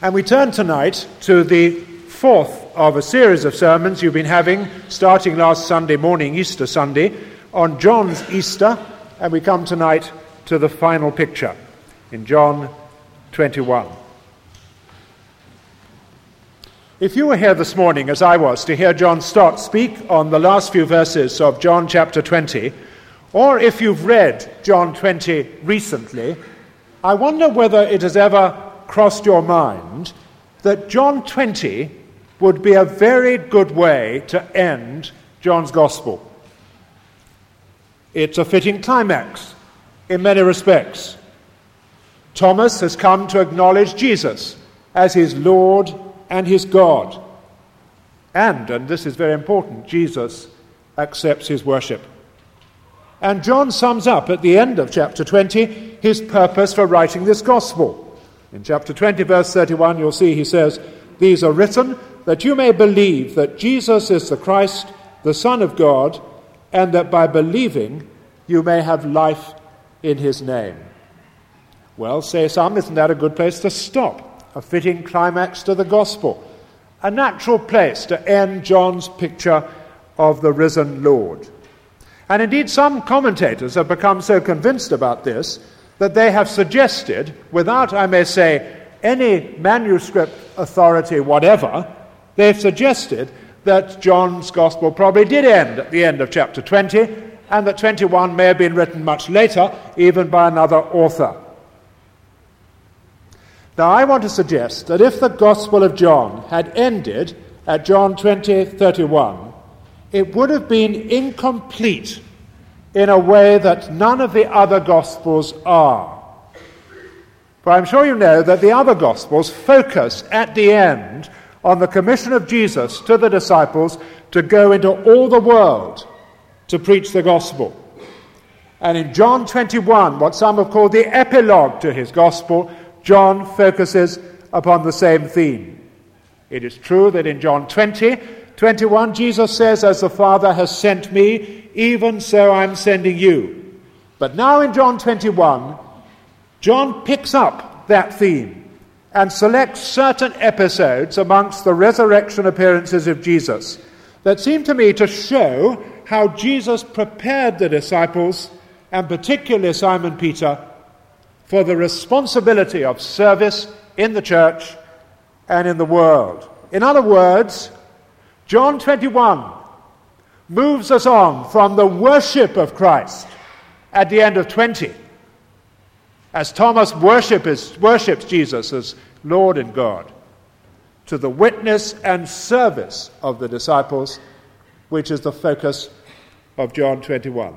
And we turn tonight to the fourth of a series of sermons you've been having, starting last Sunday morning, Easter Sunday, on John's Easter, and we come tonight to the final picture in John 21. If you were here this morning, as I was, to hear John Stott speak on the last few verses of John chapter 20, or if you've read John 20 recently, I wonder whether it has ever crossed your mind that John 20 would be a very good way to end John's Gospel. It's a fitting climax in many respects. Thomas has come to acknowledge Jesus as his Lord and his God. And this is very important, Jesus accepts his worship. And John sums up at the end of chapter 20 his purpose for writing this gospel. In chapter 20, verse 31, you'll see he says, "These are written that you may believe that Jesus is the Christ, the Son of God, and that by believing you may have life in his name." Well, say some, isn't that a good place to stop? A fitting climax to the gospel. A natural place to end John's picture of the risen Lord. And indeed, some commentators have become so convinced about this that they have suggested, without, I may say, any manuscript authority whatever, they've suggested that John's Gospel probably did end at the end of chapter 20, and that 21 may have been written much later, even by another author. Now, I want to suggest that if the Gospel of John had ended at John 20:31, it would have been incomplete in a way that none of the other Gospels are. For I'm sure you know that the other Gospels focus at the end on the commission of Jesus to the disciples to go into all the world to preach the Gospel. And in John 21, what some have called the epilogue to his Gospel, John focuses upon the same theme. It is true that in John 20:21, Jesus says, "As the Father has sent me, even so I'm sending you." But now in John 21, John picks up that theme and selects certain episodes amongst the resurrection appearances of Jesus that seem to me to show how Jesus prepared the disciples, and particularly Simon Peter, for the responsibility of service in the church and in the world. In other words, John 21 moves us on from the worship of Christ at the end of 20, as Thomas worships Jesus as Lord and God, to the witness and service of the disciples, which is the focus of John 21.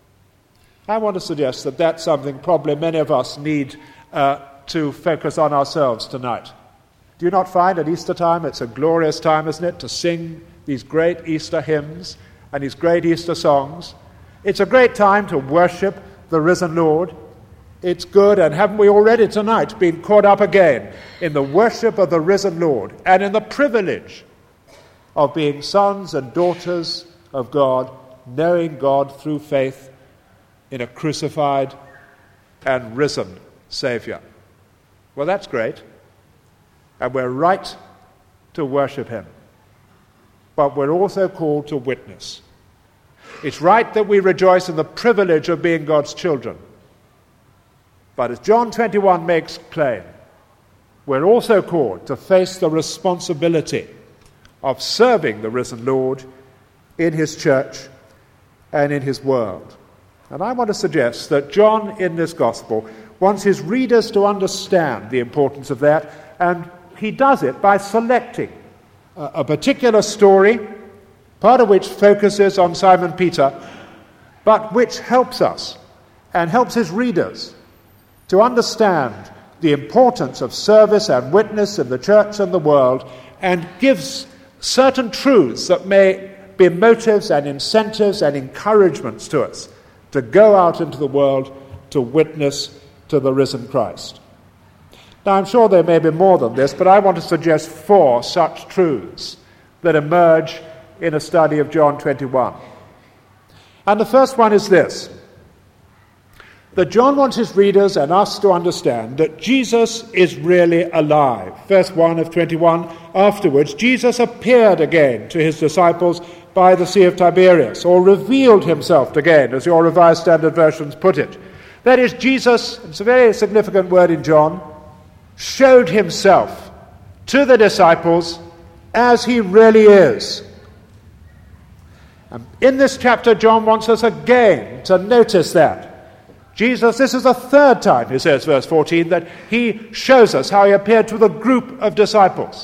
I want to suggest that that's something probably many of us need to focus on ourselves tonight. Do you not find at Easter time it's a glorious time, isn't it, to sing these great Easter hymns and these great Easter songs? It's a great time to worship the risen Lord. It's good, and haven't we already tonight been caught up again in the worship of the risen Lord and in the privilege of being sons and daughters of God, knowing God through faith in a crucified and risen Saviour. Well, that's great, and we're right to worship him, but we're also called to witness. It's right that we rejoice in the privilege of being God's children, but as John 21 makes plain, we're also called to face the responsibility of serving the risen Lord in his church and in his world. And I want to suggest that John in this gospel wants his readers to understand the importance of that, and he does it by selecting a particular story, part of which focuses on Simon Peter, but which helps us and helps his readers to understand the importance of service and witness in the church and the world, and gives certain truths that may be motives and incentives and encouragements to us to go out into the world to witness to the risen Christ. Now, I'm sure there may be more than this, but I want to suggest 4 such truths that emerge in a study of John 21. And the first one is this: that John wants his readers and us to understand that Jesus is really alive. Verse 1 of 21, afterwards, Jesus appeared again to his disciples by the Sea of Tiberias, or revealed himself again, as your Revised Standard Versions put it. That is, Jesus, it's a very significant word in John, showed himself to the disciples as he really is. And in this chapter, John wants us again to notice that. Jesus, this is the third time, he says, verse 14, that he shows us how he appeared to the group of disciples.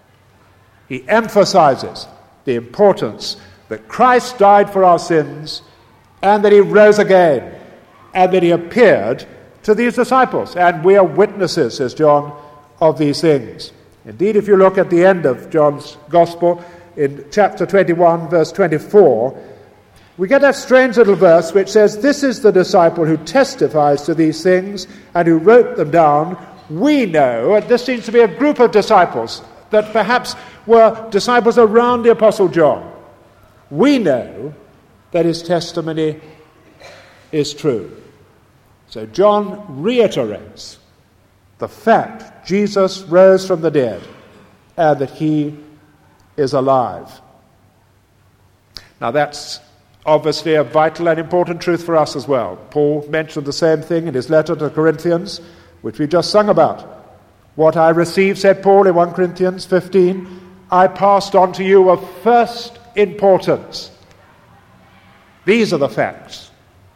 He emphasizes the importance that Christ died for our sins and that he rose again and that he appeared to these disciples. And we are witnesses, says John, of these things. Indeed, if you look at the end of John's Gospel, in chapter 21, verse 24, we get that strange little verse which says, "This is the disciple who testifies to these things and who wrote them down. We know," and this seems to be a group of disciples that perhaps were disciples around the Apostle John. We know that his testimony is true. So John reiterates the fact Jesus rose from the dead and that he is alive. Now that's obviously a vital and important truth for us as well. Paul mentioned the same thing in his letter to the Corinthians, which we just sung about. "What I received," said Paul in 1 Corinthians 15, "I passed on to you of first importance." These are the facts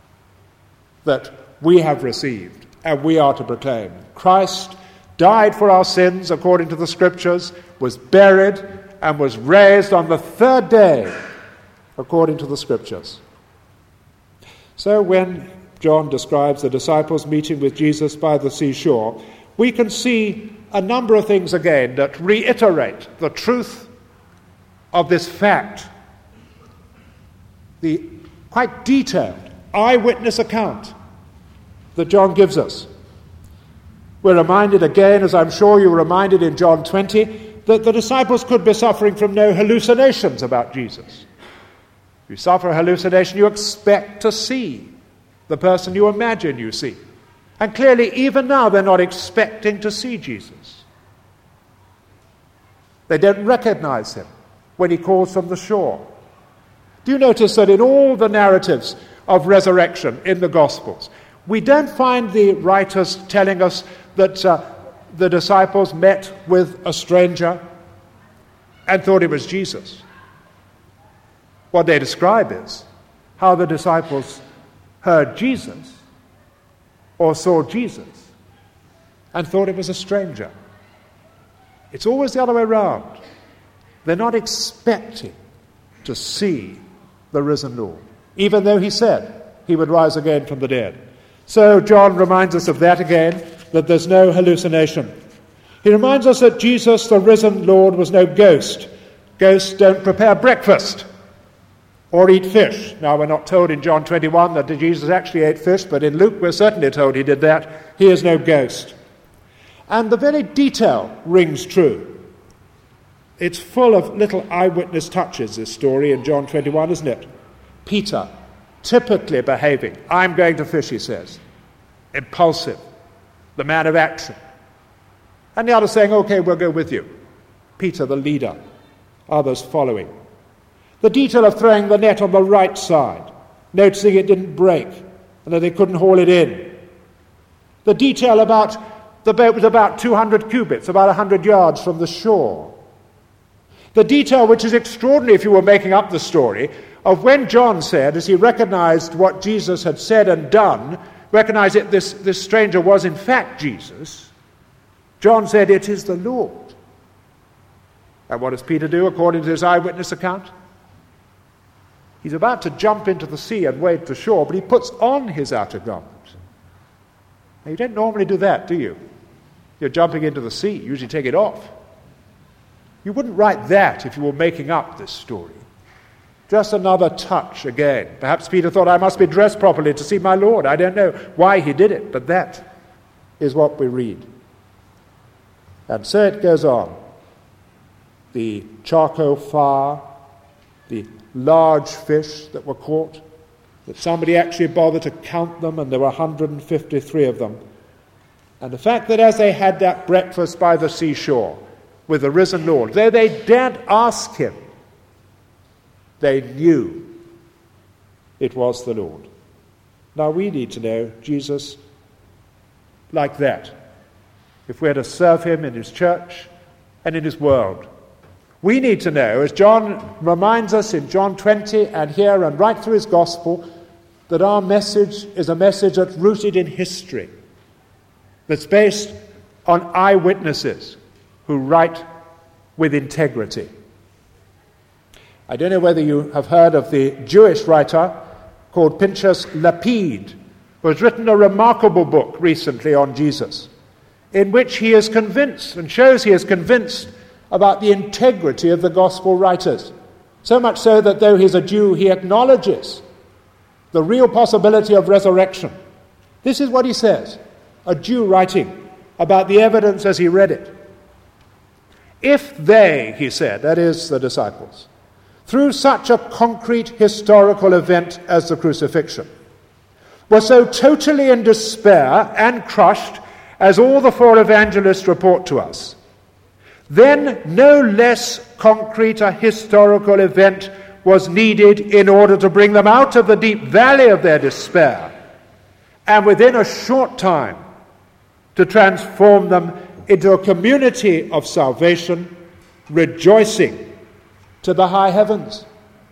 that we have received and we are to proclaim. Christ died for our sins according to the Scriptures, was buried, and was raised on the third day according to the Scriptures. So when John describes the disciples meeting with Jesus by the seashore, we can see a number of things again that reiterate the truth of this fact. The quite detailed eyewitness account that John gives us. We're reminded again, as I'm sure you were reminded in John 20, that the disciples could be suffering from no hallucinations about Jesus. If you suffer a hallucination, you expect to see the person you imagine you see. And clearly, even now, they're not expecting to see Jesus. They don't recognize him when he calls from the shore. Do you notice that in all the narratives of resurrection in the Gospels, we don't find the writers telling us that the disciples met with a stranger and thought it was Jesus. What they describe is how the disciples heard Jesus or saw Jesus and thought it was a stranger. It's always the other way around. They're not expecting to see the risen Lord, even though he said he would rise again from the dead. So John reminds us of that again, that there's no hallucination. He reminds us that Jesus, the risen Lord, was no ghost. Ghosts don't prepare breakfast or eat fish. Now, we're not told in John 21 that Jesus actually ate fish, but in Luke we're certainly told he did that. He is no ghost. And the very detail rings true. It's full of little eyewitness touches, this story in John 21, isn't it? Peter, typically behaving. "I'm going to fish," he says. Impulsive. The man of action. And the others saying, "Okay, we'll go with you." Peter, the leader. Others following. The detail of throwing the net on the right side, noticing it didn't break and that they couldn't haul it in. The detail about the boat was about 200 cubits, about 100 yards from the shore. The detail, which is extraordinary if you were making up the story, of when John said, as he recognized what Jesus had said and done, recognized that this stranger was in fact Jesus, John said, "It is the Lord." And what does Peter do according to his eyewitness account? He's about to jump into the sea and wade to shore, but he puts on his outer garment. Now, you don't normally do that, do you? You're jumping into the sea. You usually take it off. You wouldn't write that if you were making up this story. Just another touch again. Perhaps Peter thought, "I must be dressed properly to see my Lord." I don't know why he did it, but that is what we read. And so it goes on. The charcoal fire, the large fish that were caught, that somebody actually bothered to count them, and there were 153 of them. And the fact that as they had that breakfast by the seashore with the risen Lord, though they daren't ask him, they knew it was the Lord. Now we need to know Jesus like that if we're to serve him in his church and in his world. We need to know, as John reminds us in John 20 and here and right through his gospel, that our message is a message that's rooted in history, that's based on eyewitnesses who write with integrity. I don't know whether you have heard of the Jewish writer called Pinchas Lapid, who has written a remarkable book recently on Jesus, in which he is convinced and shows he is convinced about the integrity of the gospel writers. So much so that though he's a Jew, he acknowledges the real possibility of resurrection. This is what he says, a Jew writing about the evidence as he read it. If they, he said, that is the disciples, through such a concrete historical event as the crucifixion, were so totally in despair and crushed as all the four evangelists report to us, then no less concrete a historical event was needed in order to bring them out of the deep valley of their despair, and within a short time to transform them into a community of salvation, rejoicing to the high heavens.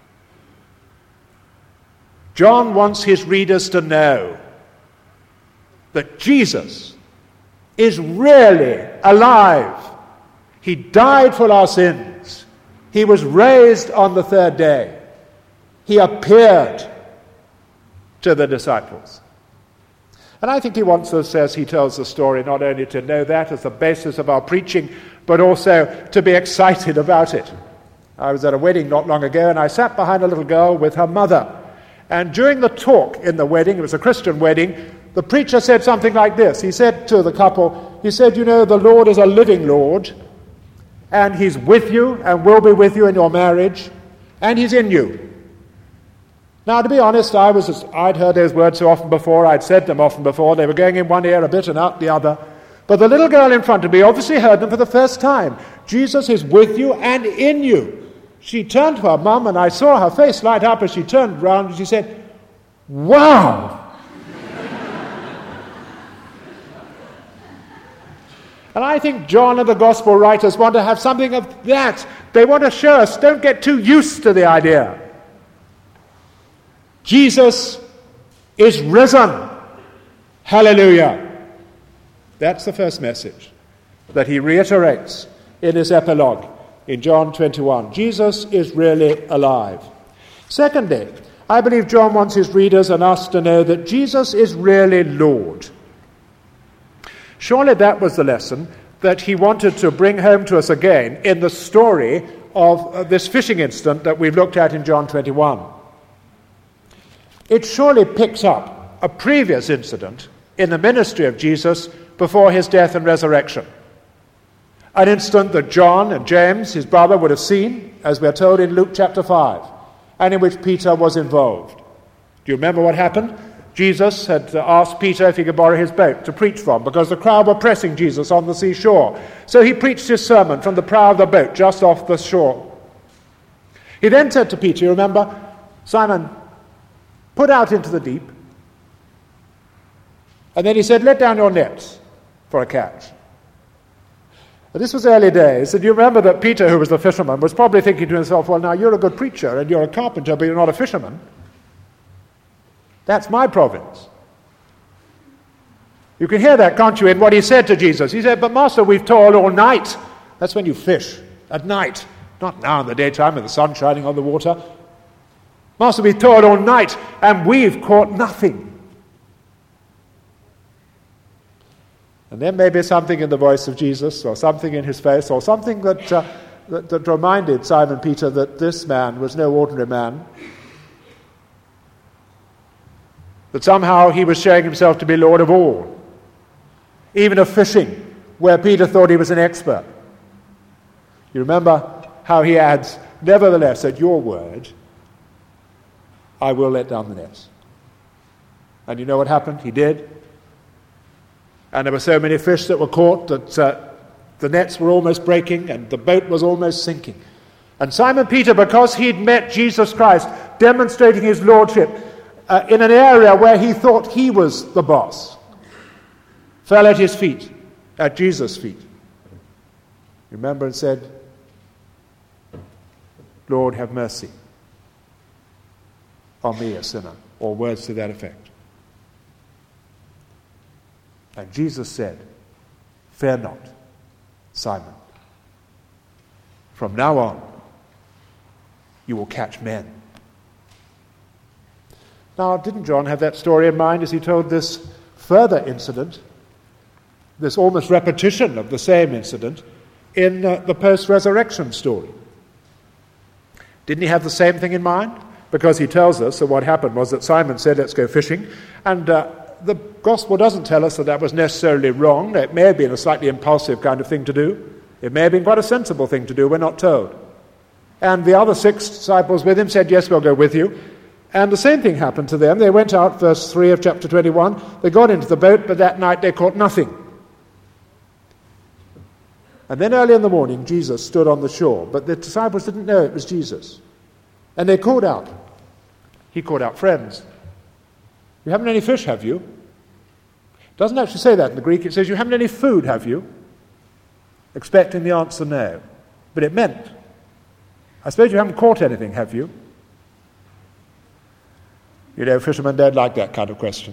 John wants his readers to know that Jesus is really alive. He died for our sins. He was raised on the third day. He appeared to the disciples. And I think he wants us, as he tells the story, not only to know that as the basis of our preaching, but also to be excited about it. I was at a wedding not long ago, and I sat behind a little girl with her mother. And during the talk in the wedding, it was a Christian wedding, the preacher said something like this. He said to the couple, he said, you know, the Lord is a living Lord, and he's with you and will be with you in your marriage, and he's in you. Now, to be honest, I'd heard those words so often before, I'd said them often before, they were going in one ear a bit and out the other. But the little girl in front of me obviously heard them for the first time. Jesus is with you and in you. She turned to her mum, and I saw her face light up as she turned round, and she said, wow! And I think John and the gospel writers want to have something of that. They want to show us, don't get too used to the idea. Jesus is risen. Hallelujah. That's the first message that he reiterates in his epilogue in John 21. Jesus is really alive. Secondly, I believe John wants his readers and us to know that Jesus is really Lord. Surely that was the lesson that he wanted to bring home to us again in the story of this fishing incident that we've looked at in John 21. It surely picks up a previous incident in the ministry of Jesus before his death and resurrection. An incident that John and James, his brother, would have seen, as we're told in Luke chapter 5, and in which Peter was involved. Do you remember what happened? Jesus had asked Peter if he could borrow his boat to preach from, because the crowd were pressing Jesus on the seashore. So he preached his sermon from the prow of the boat just off the shore. He then said to Peter, you remember, Simon, put out into the deep. And then he said, let down your nets for a catch. But this was early days, and you remember that Peter, who was the fisherman, was probably thinking to himself, well, now you're a good preacher and you're a carpenter, but you're not a fisherman. That's my province. You can hear that, can't you, in what he said to Jesus. He said, but Master, we've toiled all night. That's when you fish, at night, not now in the daytime with the sun shining on the water. Master, we've toiled all night and we've caught nothing. And there may be something in the voice of Jesus, or something in his face, or something that reminded Simon Peter that this man was no ordinary man. That somehow he was showing himself to be Lord of all, even of fishing, where Peter thought he was an expert. You remember how he adds, nevertheless, at your word, I will let down the nets. And you know what happened? He did. And there were so many fish that were caught that the nets were almost breaking and the boat was almost sinking. And Simon Peter, because he'd met Jesus Christ, demonstrating his lordship in an area where he thought he was the boss, fell at his feet, at Jesus' feet. Remember, and said, Lord, have mercy on me, a sinner, or words to that effect. And Jesus said, fear not, Simon. From now on, you will catch men. Now, didn't John have that story in mind as he told this further incident, this almost repetition of the same incident, in the post-resurrection story? Didn't he have the same thing in mind? Because he tells us that what happened was that Simon said, let's go fishing, and the Gospel doesn't tell us that that was necessarily wrong. It may have been a slightly impulsive kind of thing to do. It may have been quite a sensible thing to do, we're not told. And the other 6 disciples with him said, yes, we'll go with you. And the same thing happened to them. They went out, verse 3 of chapter 21. They got into the boat, but that night they caught nothing. And then early in the morning, Jesus stood on the shore, but the disciples didn't know it was Jesus. And they called out. He called out, friends, you haven't any fish, have you? It doesn't actually say that in the Greek. It says, you haven't any food, have you? Expecting the answer no. But it meant, I suppose you haven't caught anything, have you? You know, fishermen don't like that kind of question.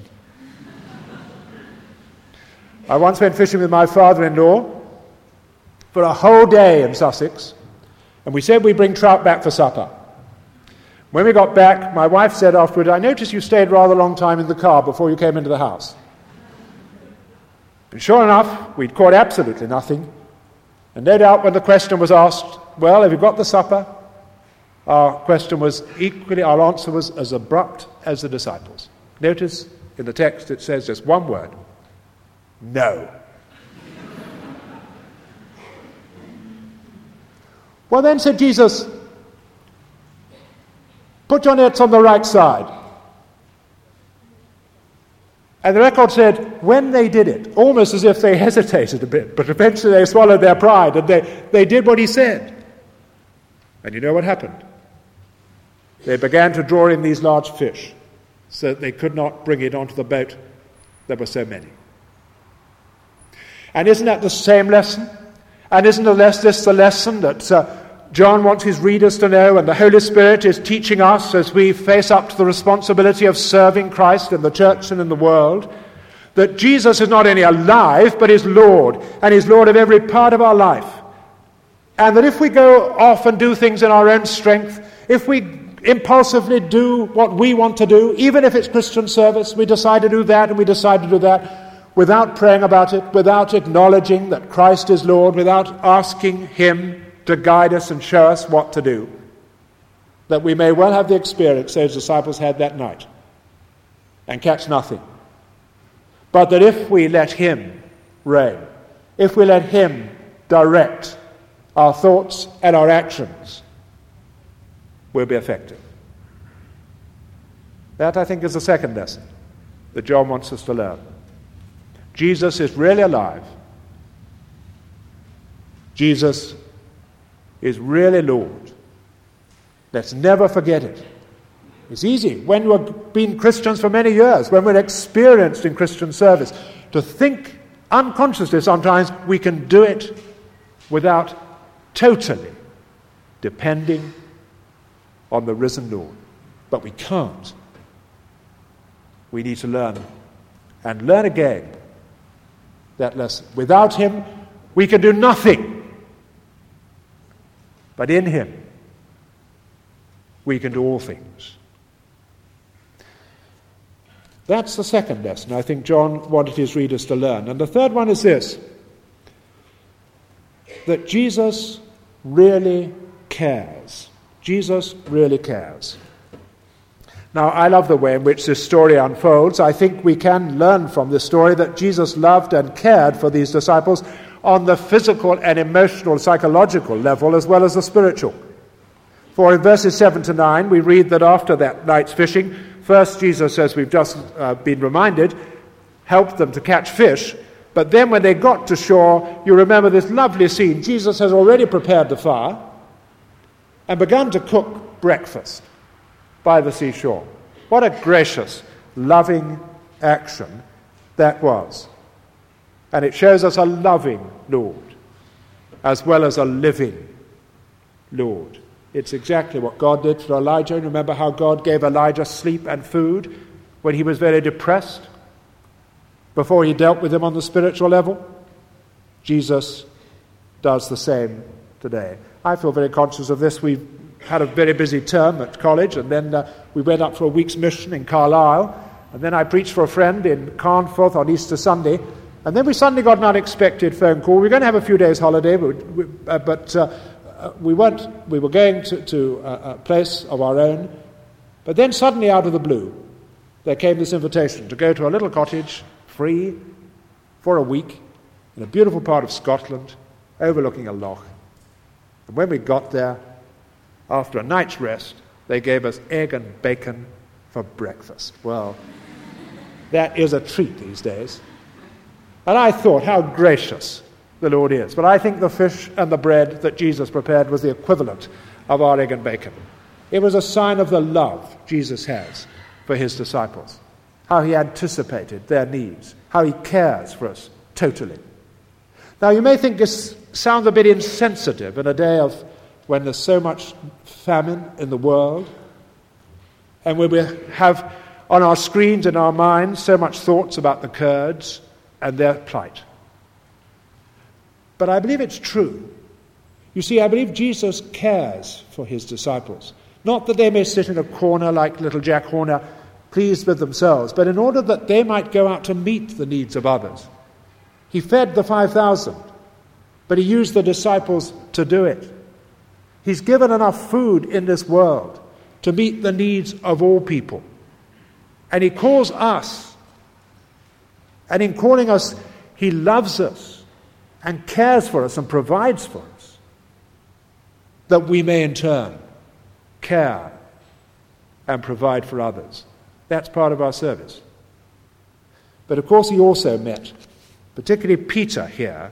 I once went fishing with my father-in-law for a whole day in Sussex, and we said we'd bring trout back for supper. When we got back, my wife said afterward, I noticed you stayed rather a long time in the car before you came into the house. And sure enough, we'd caught absolutely nothing. And no doubt when the question was asked, well, have you got the supper? Our answer was as abrupt as the disciples. Notice in the text it says just one word, no. Well then, said Jesus, put your nets on the right side. And the record said, when they did it, almost as if they hesitated a bit, but eventually they swallowed their pride and they did what he said. And you know what happened? They began to draw in these large fish so that they could not bring it onto the boat. There were so many. And isn't that the same lesson? And isn't this the lesson that John wants his readers to know, and the Holy Spirit is teaching us as we face up to the responsibility of serving Christ in the church and in the world, that Jesus is not only alive, but is Lord, and is Lord of every part of our life. And that if we go off and do things in our own strength, if we impulsively do what we want to do, even if it's Christian service, we decide to do that and we decide to do that, without praying about it, without acknowledging that Christ is Lord, without asking him to guide us and show us what to do, that we may well have the experience those disciples had that night and catch nothing. But that if we let him reign, if we let him direct our thoughts and our actions, we'll be effective. That, I think, is the second lesson that John wants us to learn. Jesus is really alive. Jesus is really Lord. Let's never forget it. It's easy when we've been Christians for many years, when we're experienced in Christian service, to think unconsciously sometimes we can do it without totally depending on the risen Lord. But we can't. We need to learn and learn again that lesson. Without him, we can do nothing. But in him, we can do all things. That's the second lesson I think John wanted his readers to learn. And the third one is this, that Jesus really cares. Jesus really cares. Now, I love the way in which this story unfolds. I think we can learn from this story that Jesus loved and cared for these disciples on the physical and emotional, psychological level, as well as the spiritual. For in verses 7 to 9, we read that after that night's fishing, First, Jesus, as we've just been reminded, helped them to catch fish. But then when they got to shore, you remember this lovely scene. Jesus has already prepared the fire and begun to cook breakfast by the seashore. What a gracious, loving action that was. And it shows us a loving Lord as well as a living Lord. It's exactly what God did for Elijah. Remember how God gave Elijah sleep and food when he was very depressed before he dealt with him on the spiritual level? Jesus does the same today. I feel very conscious of this. We've had a very busy term at college, and then we went up for a week's mission in Carlisle, and then I preached for a friend in Carnforth on Easter Sunday, and then we suddenly got an unexpected phone call. We were going to have a few days holiday, but we weren't. We were going to a place of our own, but then suddenly out of the blue, there came this invitation to go to a little cottage, free, for a week, in a beautiful part of Scotland, overlooking a loch. And when we got there, after a night's rest, they gave us egg and bacon for breakfast. Well, that is a treat these days. And I thought, how gracious the Lord is. But I think the fish and the bread that Jesus prepared was the equivalent of our egg and bacon. It was a sign of the love Jesus has for his disciples, how he anticipated their needs, how he cares for us totally. Now, you may think this sounds a bit insensitive in a day of when there's so much famine in the world, and when we have on our screens in our minds so much thoughts about the Kurds and their plight. But I believe it's true. You see, I believe Jesus cares for his disciples. Not that they may sit in a corner like little Jack Horner, pleased with themselves, but in order that they might go out to meet the needs of others. He fed the 5,000, but he used the disciples to do it. He's given enough food in this world to meet the needs of all people. And he calls us. And in calling us, he loves us and cares for us and provides for us, that we may in turn care and provide for others. That's part of our service. But of course he also met, particularly Peter here,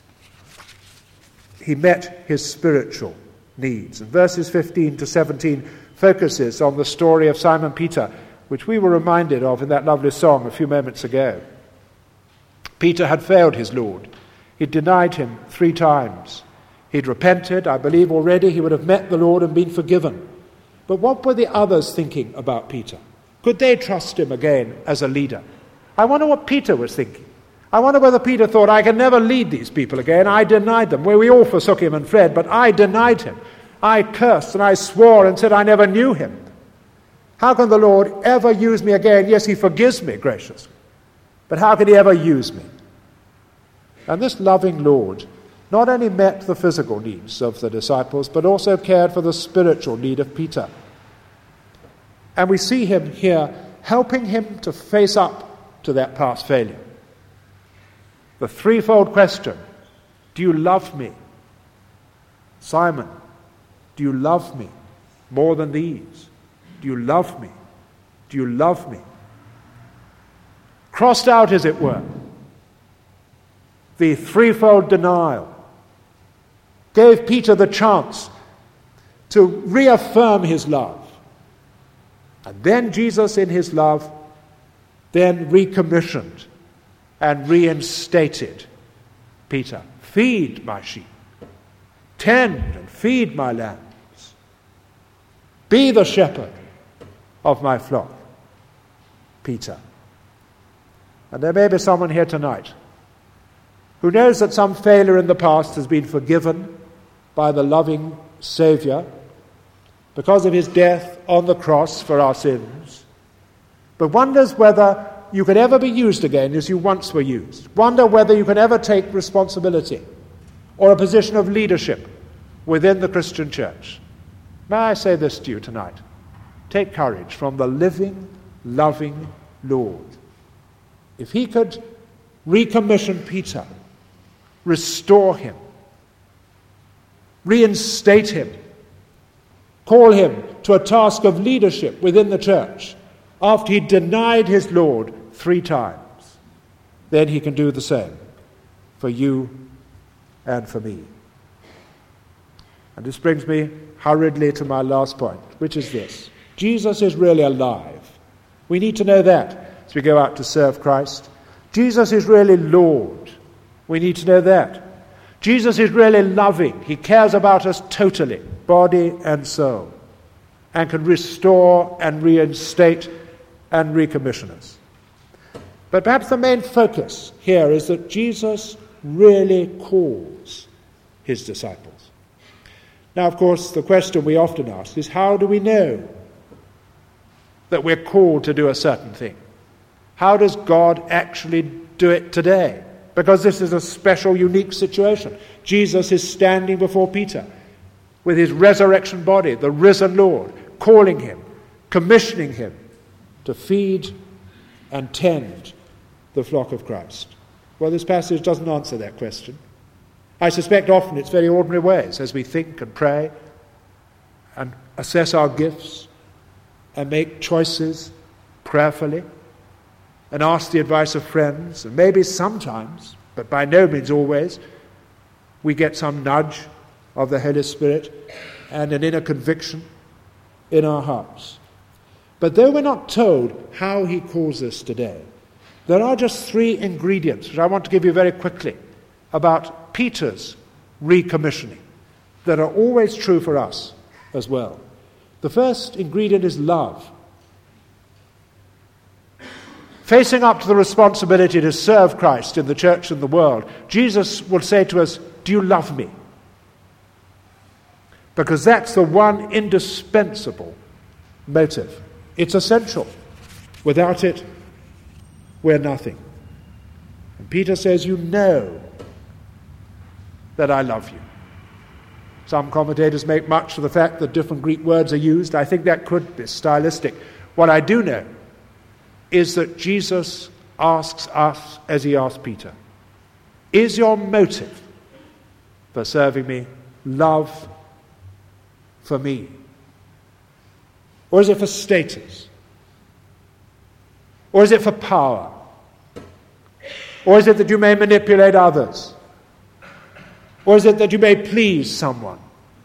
he met his spiritual needs. And verses 15 to 17 focuses on the story of Simon Peter, which we were reminded of in that lovely song a few moments ago. Peter had failed his Lord. He'd denied him 3 times. He'd repented. I believe already he would have met the Lord and been forgiven. But what were the others thinking about Peter? Could they trust him again as a leader? I wonder what Peter was thinking. I wonder whether Peter thought, I can never lead these people again. I denied them. Well, we all forsook him and fled, but I denied him. I cursed and I swore and said I never knew him. How can the Lord ever use me again? Yes, he forgives me graciously. But how can he ever use me? And this loving Lord not only met the physical needs of the disciples, but also cared for the spiritual need of Peter. And we see him here helping him to face up to that past failure. The threefold question: do you love me? Simon, do you love me more than these? Do you love me? Do you love me? Crossed out, as it were, the threefold denial. Gave Peter the chance to reaffirm his love. And then Jesus, in his love, then recommissioned and reinstated Peter. Feed my sheep. Tend and feed my lambs. Be the shepherd of my flock, Peter. And there may be someone here tonight who knows that some failure in the past has been forgiven by the loving Saviour because of his death on the cross for our sins, but wonders whether you could ever be used again as you once were used. Wonder whether you can ever take responsibility or a position of leadership within the Christian church. May I say this to you tonight? Take courage from the living, loving Lord. If he could recommission Peter, restore him, reinstate him, call him to a task of leadership within the church, after he denied his Lord 3 times, then he can do the same for you and for me. And this brings me hurriedly to my last point, which is this. Jesus is really alive. We need to know that as we go out to serve Christ. Jesus is really Lord. We need to know that. Jesus is really loving. He cares about us totally, body and soul, and can restore and reinstate and recommission us. But perhaps the main focus here is that Jesus really calls his disciples. Now, of course, the question we often ask is, how do we know that we're called to do a certain thing? How does God actually do it today? Because this is a special, unique situation. Jesus is standing before Peter with his resurrection body, the risen Lord, calling him, commissioning him to feed and tend the flock of Christ. Well, this passage doesn't answer that question. I suspect often it's very ordinary ways as we think and pray and assess our gifts and make choices prayerfully and ask the advice of friends, and maybe sometimes, but by no means always, we get some nudge of the Holy Spirit and an inner conviction in our hearts. But though we're not told how he calls us today, there are just 3 ingredients which I want to give you very quickly about Peter's recommissioning that are always true for us as well. The first ingredient is love. Facing up to the responsibility to serve Christ in the church and the world, Jesus will say to us, "Do you love me?" Because that's the one indispensable motive. It's essential. Without it, we're nothing. And Peter says, "You know that I love you." Some commentators make much of the fact that different Greek words are used. I think that could be stylistic. What I do know is that Jesus asks us, as he asked Peter, is your motive for serving me love for me? Or is it for status? Or is it for power? Or is it that you may manipulate others? Or is it that you may please someone?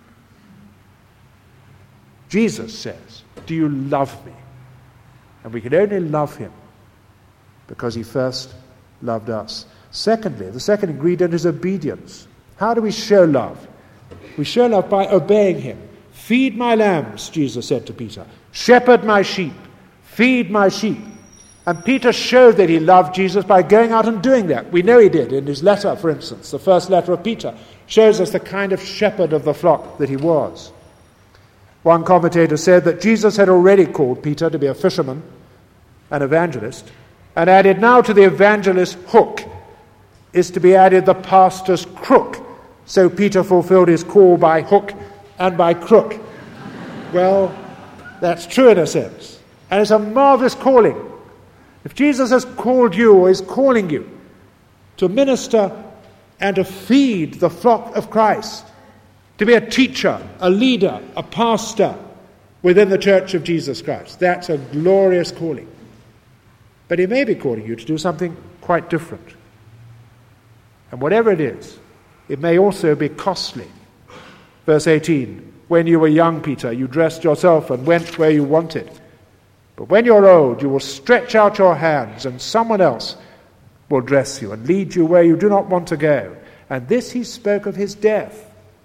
Jesus says, "Do you love me?" And we can only love him because he first loved us. Secondly, the second ingredient is obedience. How do we show love? We show love by obeying him. "Feed my lambs," Jesus said to Peter. "Shepherd my sheep. Feed my sheep." And Peter showed that he loved Jesus by going out and doing that. We know he did in his letter, for instance. The first letter of Peter shows us the kind of shepherd of the flock that he was. One commentator said that Jesus had already called Peter to be a fisherman, an evangelist, and added, now to the evangelist's hook is to be added the pastor's crook. So Peter fulfilled his call by hook and by crook. Well, that's true in a sense. And it's a marvelous calling. If Jesus has called you or is calling you to minister and to feed the flock of Christ, to be a teacher, a leader, a pastor within the church of Jesus Christ, that's a glorious calling. But he may be calling you to do something quite different. And whatever it is, it may also be costly. Verse 18, when you were young, Peter, you dressed yourself and went where you wanted. But when you're old, you will stretch out your hands, and someone else will dress you and lead you where you do not want to go. And this he spoke of his death,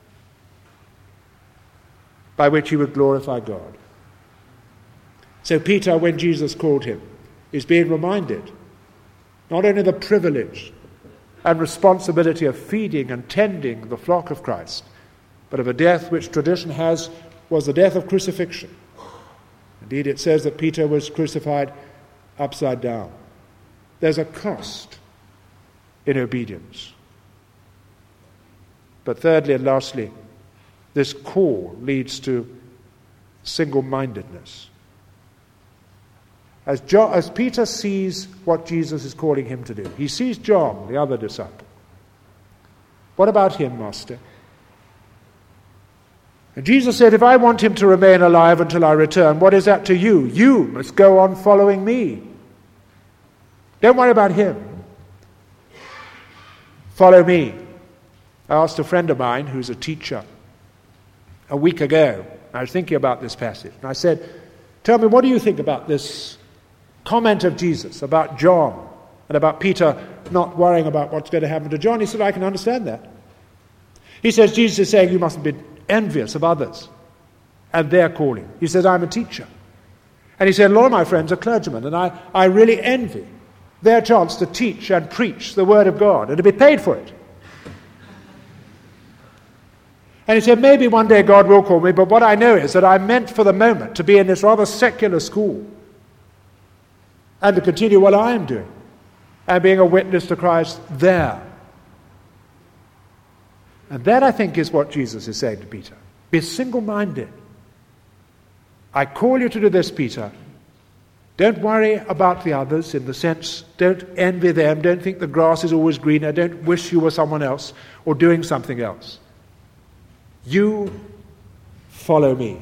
by which he would glorify God. So Peter, when Jesus called him, is being reminded not only the privilege and responsibility of feeding and tending the flock of Christ, but of a death which tradition has was the death of crucifixion. Indeed, it says that Peter was crucified upside down. There's a cost in obedience. But thirdly and lastly, this call leads to single-mindedness. As Peter sees what Jesus is calling him to do, he sees John, the other disciple. What about him, Master? And Jesus said, if I want him to remain alive until I return, what is that to you? You must go on following me. Don't worry about him. Follow me. I asked a friend of mine who's a teacher a week ago. I was thinking about this passage. And I said, tell me, what do you think about this comment of Jesus about John and about Peter not worrying about what's going to happen to John? He said, I can understand that. He says, Jesus is saying you mustn't be envious of others and their calling. He says, I'm a teacher. And he said, a lot of my friends are clergymen, and I really envy their chance to teach and preach the Word of God and to be paid for it. And he said, maybe one day God will call me, but what I know is that I'm meant for the moment to be in this rather secular school and to continue what I am doing and being a witness to Christ there. And that, I think, is what Jesus is saying to Peter. Be single-minded. I call you to do this, Peter. Don't worry about the others in the sense, don't envy them, don't think the grass is always greener, don't wish you were someone else or doing something else. You follow me.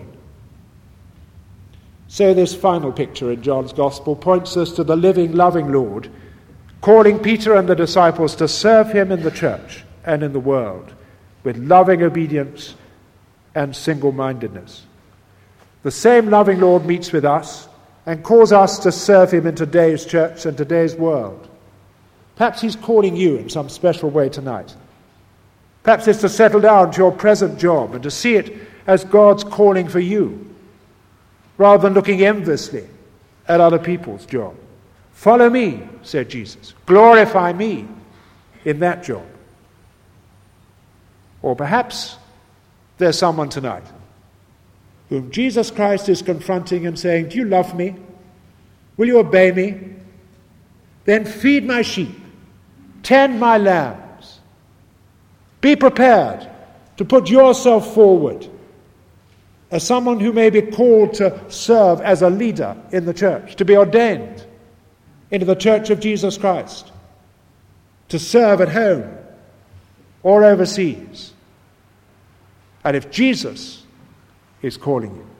So this final picture in John's Gospel points us to the living, loving Lord, calling Peter and the disciples to serve him in the church and in the world with loving obedience and single-mindedness. The same loving Lord meets with us and calls us to serve him in today's church and today's world. Perhaps he's calling you in some special way tonight. Perhaps it's to settle down to your present job and to see it as God's calling for you, rather than looking enviously at other people's job. Follow me, said Jesus. Glorify me in that job. Or perhaps there's someone tonight whom Jesus Christ is confronting and saying, do you love me? Will you obey me? Then feed my sheep, tend my lambs. Be prepared to put yourself forward as someone who may be called to serve as a leader in the church, to be ordained into the church of Jesus Christ, to serve at home or overseas. And if Jesus is calling you,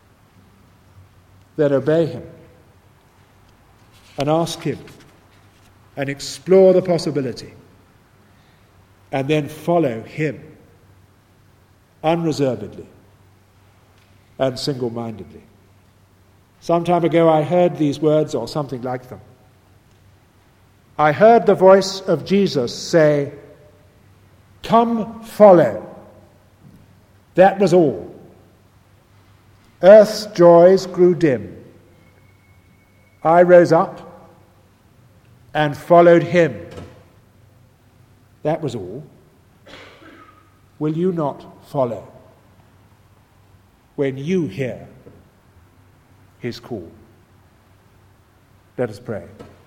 then obey him and ask him and explore the possibility and then follow him unreservedly and single-mindedly. Some time ago I heard these words or something like them. I heard the voice of Jesus say, "Come follow." That was all. Earth's joys grew dim. I rose up and followed him. That was all. Will you not follow when you hear his call? Let us pray.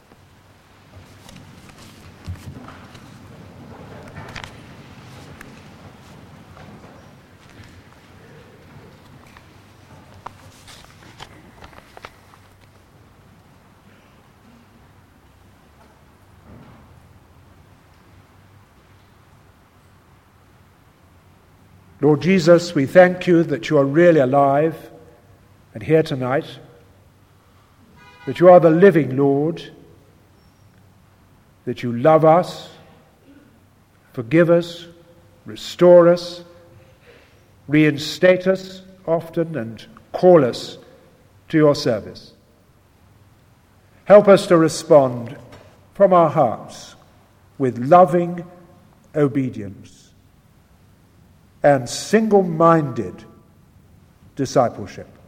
Lord Jesus, we thank you that you are really alive and here tonight, that you are the living Lord, that you love us, forgive us, restore us, reinstate us often, and call us to your service. Help us to respond from our hearts with loving obedience and single-minded discipleship.